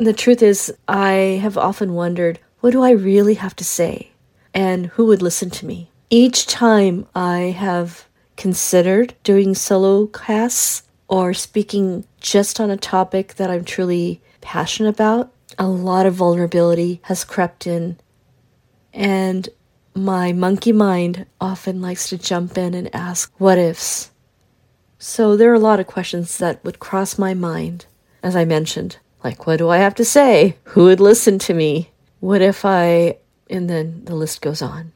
The truth is, I have often wondered, what do I really have to say? And who would listen to me? Each time I have considered doing solo casts or speaking just on a topic that I'm truly passionate about, a lot of vulnerability has crept in. And my monkey mind often likes to jump in and ask what ifs. So there are a lot of questions that would cross my mind, as I mentioned. Like, what do I have to say? Who would listen to me? What if I... And then the list goes on.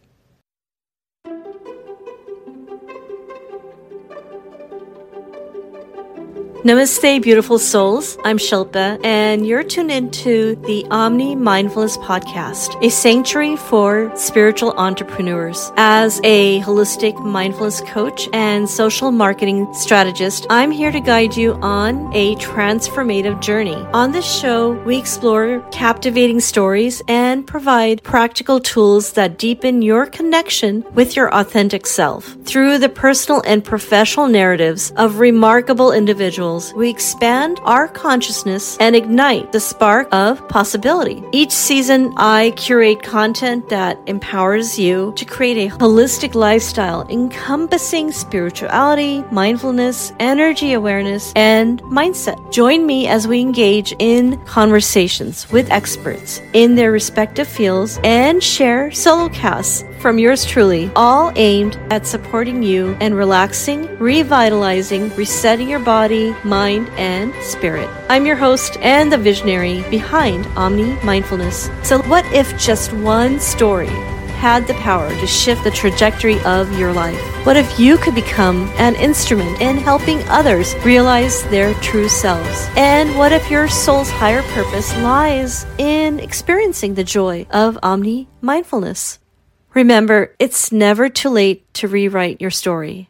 Namaste, beautiful souls. I'm Shilpa, and you're tuned into the Omni Mindfulness Podcast, a sanctuary for spiritual entrepreneurs. As a holistic mindfulness coach and social marketing strategist, I'm here to guide you on a transformative journey. On this show, we explore captivating stories and provide practical tools that deepen your connection with your authentic self. Through the personal and professional narratives of remarkable individuals, we expand our consciousness and ignite the spark of possibility. Each season, I curate content that empowers you to create a holistic lifestyle encompassing spirituality, mindfulness, energy awareness, and mindset. Join me as we engage in conversations with experts in their respective fields and share solo casts from yours truly, all aimed at supporting you and relaxing, revitalizing, resetting your body, mind, and spirit. I'm your host and the visionary behind Omni Mindfulness. So what if just one story had the power to shift the trajectory of your life? What if you could become an instrument in helping others realize their true selves? And what if your soul's higher purpose lies in experiencing the joy of Omni Mindfulness? Remember, it's never too late to rewrite your story.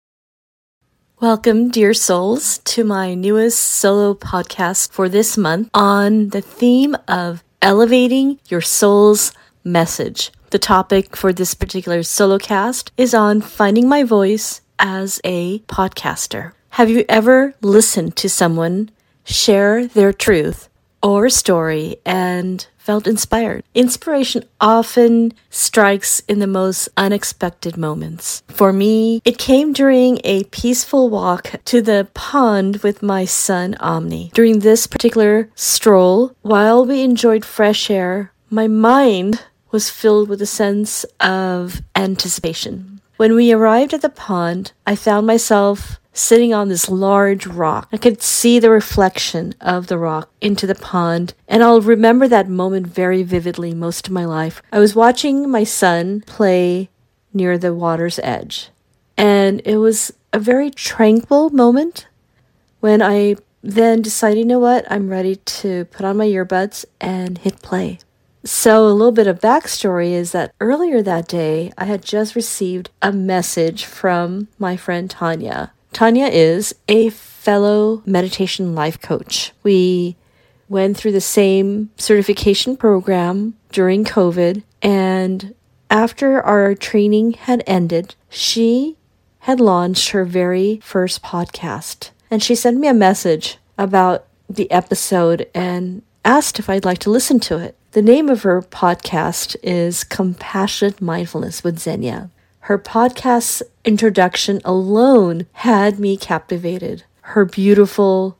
Welcome, dear souls, to my newest solo podcast for this month on the theme of elevating your soul's message. The topic for this particular solo cast is on finding my voice as a podcaster. Have you ever listened to someone share their truth or story and felt inspired? Inspiration often strikes in the most unexpected moments. For me, it came during a peaceful walk to the pond with my son Omni. During this particular stroll, while we enjoyed fresh air, my mind was filled with a sense of anticipation. When we arrived at the pond, I found myself sitting on this large rock. I could see the reflection of the rock into the pond, and I'll remember that moment very vividly most of my life. I was watching my son play near the water's edge, and it was a very tranquil moment when I then decided, you know what, I'm ready to put on my earbuds and hit play. So a little bit of backstory is that earlier that day, I had just received a message from my friend Tanya. Tanya is a fellow meditation life coach. We went through the same certification program during COVID, and after our training had ended, she had launched her very first podcast. And she sent me a message about the episode and asked if I'd like to listen to it. The name of her podcast is Compassionate Mindfulness with Xenia. Her podcast's introduction alone had me captivated. Her beautiful,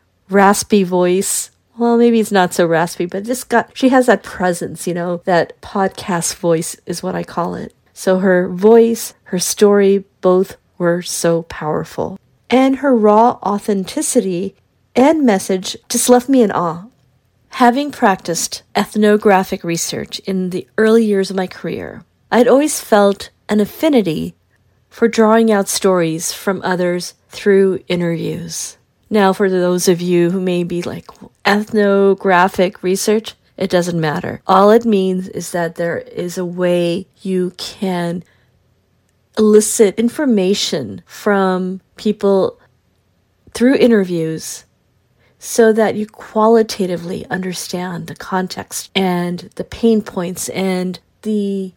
raspy voice. Well, maybe it's not so raspy, but she has that presence, that podcast voice is what I call it. So her voice, her story, both were so powerful. And her raw authenticity and message just left me in awe. Having practiced ethnographic research in the early years of my career, I'd always felt an affinity for drawing out stories from others through interviews. Now, for those of you who may be like, ethnographic research, it doesn't matter. All it means is that there is a way you can elicit information from people through interviews so that you qualitatively understand the context and the pain points and the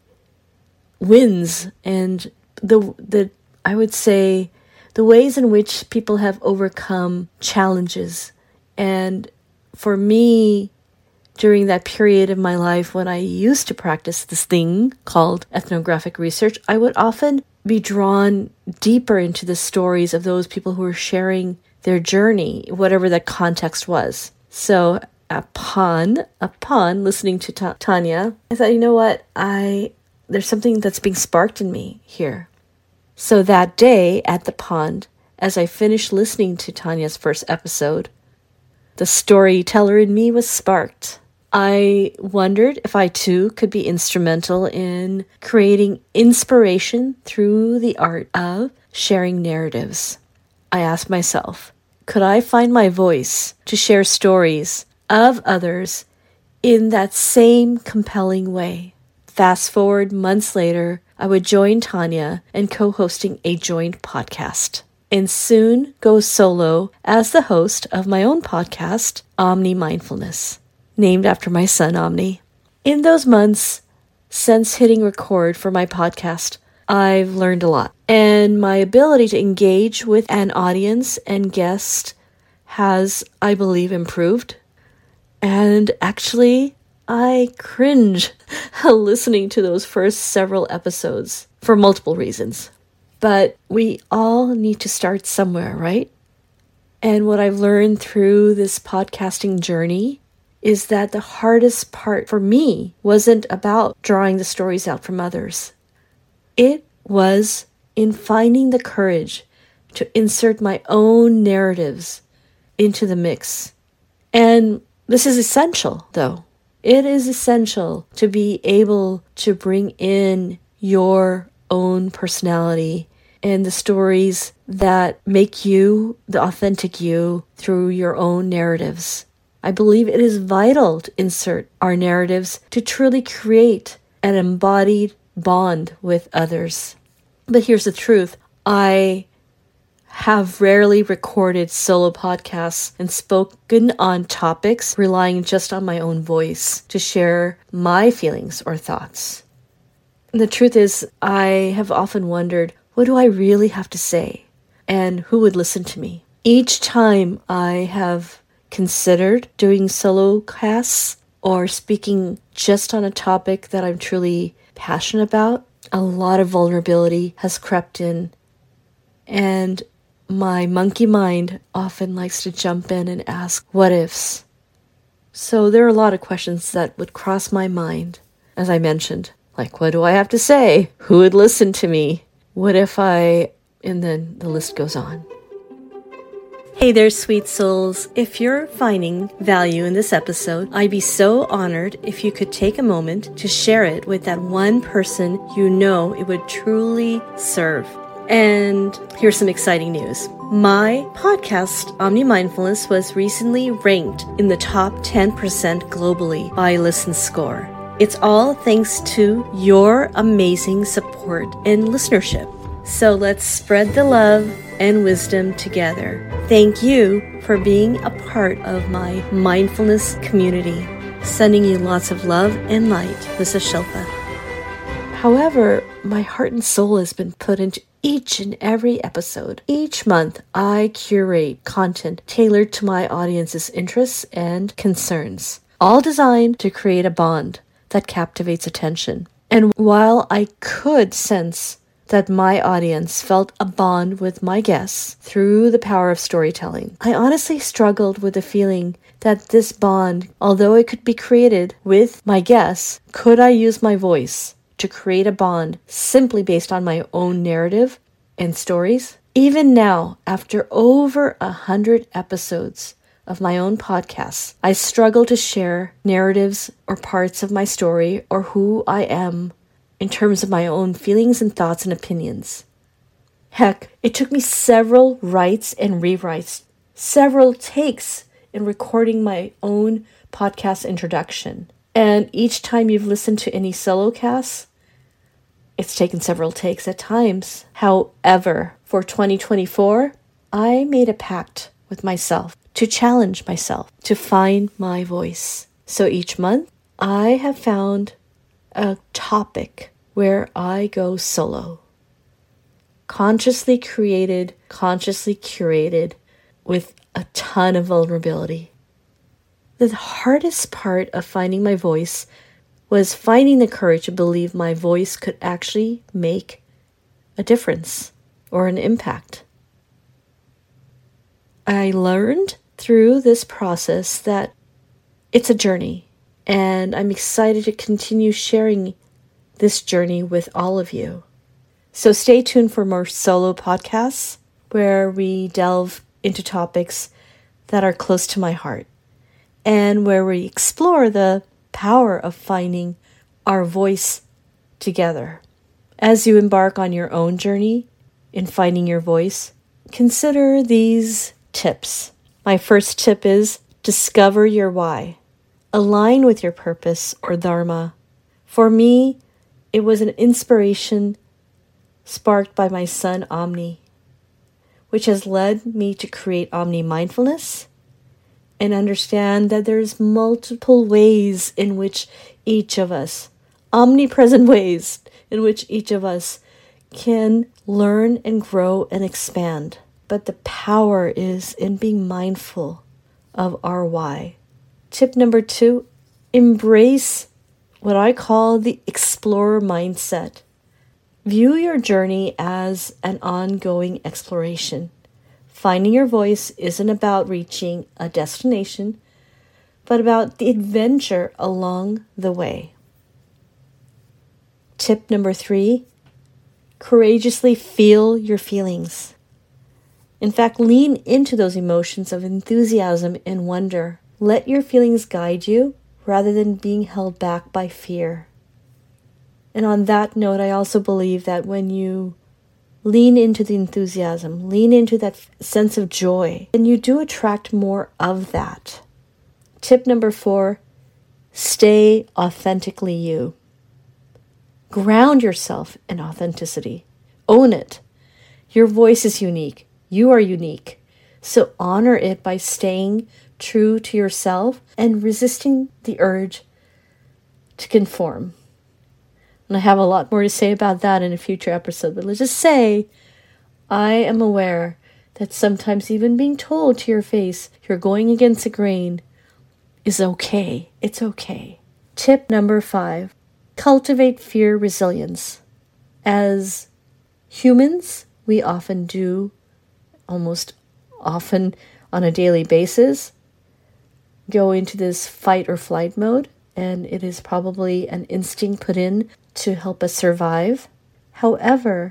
wins and the I would say the ways in which people have overcome challenges. And for me, during that period of my life when I used to practice this thing called ethnographic research, I would often be drawn deeper into the stories of those people who were sharing their journey, whatever that context was. So upon listening to Tanya, I thought, you know what? There's something that's being sparked in me here. So that day at the pond, as I finished listening to Tanya's first episode, the storyteller in me was sparked. I wondered if I too could be instrumental in creating inspiration through the art of sharing narratives. I asked myself, could I find my voice to share stories of others in that same compelling way? Fast forward months later, I would join Tanya in co-hosting a joint podcast, and soon go solo as the host of my own podcast, Omni Mindfulness, named after my son Omni. In those months since hitting record for my podcast, I've learned a lot, and my ability to engage with an audience and guest has, I believe, improved. And actually, I cringe listening to those first several episodes for multiple reasons. But we all need to start somewhere, right? And what I've learned through this podcasting journey is that the hardest part for me wasn't about drawing the stories out from others. It was in finding the courage to insert my own narratives into the mix. And this is essential, though. It is essential to be able to bring in your own personality and the stories that make you the authentic you through your own narratives. I believe it is vital to insert our narratives to truly create an embodied bond with others. But here's the truth. I have rarely recorded solo podcasts and spoken on topics relying just on my own voice to share my feelings or thoughts. And the truth is, I have often wondered, what do I really have to say? And who would listen to me? Each time I have considered doing solo casts or speaking just on a topic that I'm truly passionate about, a lot of vulnerability has crept in. And my monkey mind often likes to jump in and ask what ifs. So there are a lot of questions that would cross my mind, as I mentioned. Like, what do I have to say? Who would listen to me? What if I... And then the list goes on. Hey there, sweet souls. If you're finding value in this episode, I'd be so honored if you could take a moment to share it with that one person you know it would truly serve. And here's some exciting news. My podcast, Omni Mindfulness, was recently ranked in the top 10% globally by Listen Score. It's all thanks to your amazing support and listenership. So let's spread the love and wisdom together. Thank you for being a part of my mindfulness community. Sending you lots of love and light. This is Shilpa. However, my heart and soul has been put into each and every episode. Each month, I curate content tailored to my audience's interests and concerns, all designed to create a bond that captivates attention. And while I could sense that my audience felt a bond with my guests through the power of storytelling, I honestly struggled with the feeling that this bond, although it could be created with my guests, could I use my voice to create a bond simply based on my own narrative and stories? Even now, after over 100 episodes of my own podcasts, I struggle to share narratives or parts of my story or who I am in terms of my own feelings and thoughts and opinions. Heck, it took me several writes and rewrites, several takes in recording my own podcast introduction. And each time you've listened to any solo casts, it's taken several takes at times. However, for 2024, I made a pact with myself to challenge myself to find my voice. So each month, I have found a topic where I go solo. Consciously created, consciously curated, with a ton of vulnerability. The hardest part of finding my voice was finding the courage to believe my voice could actually make a difference or an impact. I learned through this process that it's a journey, and I'm excited to continue sharing this journey with all of you. So stay tuned for more solo podcasts where we delve into topics that are close to my heart and where we explore the power of finding our voice together. As you embark on your own journey in finding your voice, consider these tips. My first tip is discover your why. Align with your purpose or dharma. For me, it was an inspiration sparked by my son Omni, which has led me to create Omni Mindfulness and understand that there's multiple ways in which each of us, omnipresent ways in which each of us can learn and grow and expand. But the power is in being mindful of our why. Tip number 2, embrace what I call the explorer mindset. View your journey as an ongoing exploration. Finding your voice isn't about reaching a destination, but about the adventure along the way. Tip number 3, courageously feel your feelings. In fact, lean into those emotions of enthusiasm and wonder. Let your feelings guide you rather than being held back by fear. And on that note, I also believe that when you lean into the enthusiasm, lean into that sense of joy, then you do attract more of that. Tip number 4, stay authentically you. Ground yourself in authenticity. Own it. Your voice is unique. You are unique. So honor it by staying true to yourself and resisting the urge to conform. And I have a lot more to say about that in a future episode, but let's just say I am aware that sometimes even being told to your face you're going against the grain is okay. It's okay. Tip number 5, cultivate fear resilience. As humans, we often do, almost often on a daily basis, go into this fight or flight mode, and it is probably an instinct put in to help us survive. However,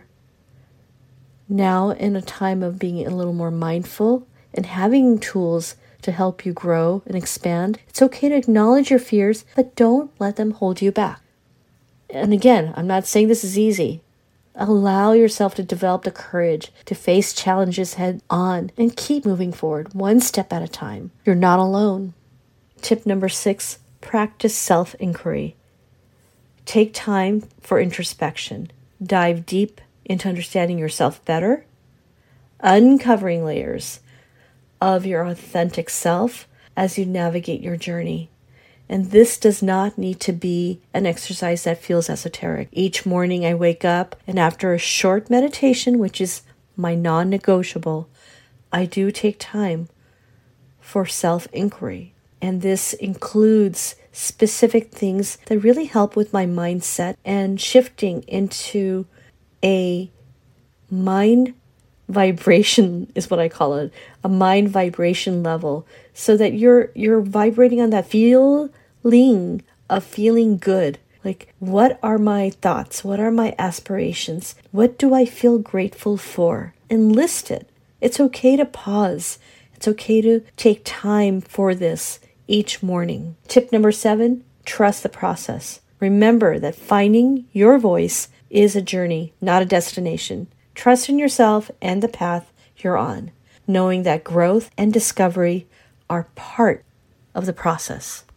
now in a time of being a little more mindful and having tools to help you grow and expand, it's okay to acknowledge your fears, but don't let them hold you back. And again, I'm not saying this is easy. Allow yourself to develop the courage to face challenges head on and keep moving forward one step at a time. You're not alone. Tip number 6, practice self-inquiry. Take time for introspection. Dive deep into understanding yourself better, uncovering layers of your authentic self as you navigate your journey. And this does not need to be an exercise that feels esoteric. Each morning I wake up, and after a short meditation, which is my non-negotiable, I do take time for self-inquiry. And this includes specific things that really help with my mindset and shifting into a mind vibration is what I call it, a mind vibration level, so that you're vibrating on that feeling of feeling good. Like, what are my thoughts? What are my aspirations? What do I feel grateful for? And list it. It's okay to pause. It's okay to take time for this each morning. Tip number 7, trust the process. Remember that finding your voice is a journey, not a destination. Trust in yourself and the path you're on, knowing that growth and discovery are part of the process.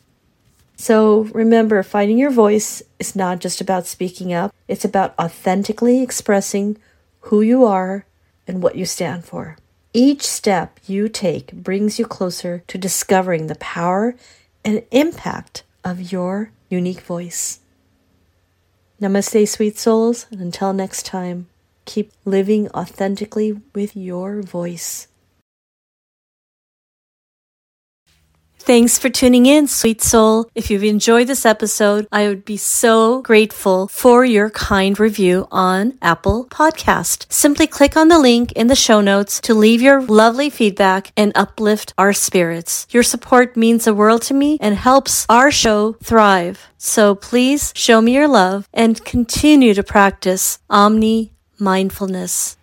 So remember, finding your voice is not just about speaking up. It's about authentically expressing who you are and what you stand for. Each step you take brings you closer to discovering the power and impact of your unique voice. Namaste, sweet souls, and until next time, keep living authentically with your voice. Thanks for tuning in, sweet soul. If you've enjoyed this episode, I would be so grateful for your kind review on Apple Podcast. Simply click on the link in the show notes to leave your lovely feedback and uplift our spirits. Your support means the world to me and helps our show thrive. So please show me your love and continue to practice Omni mindfulness.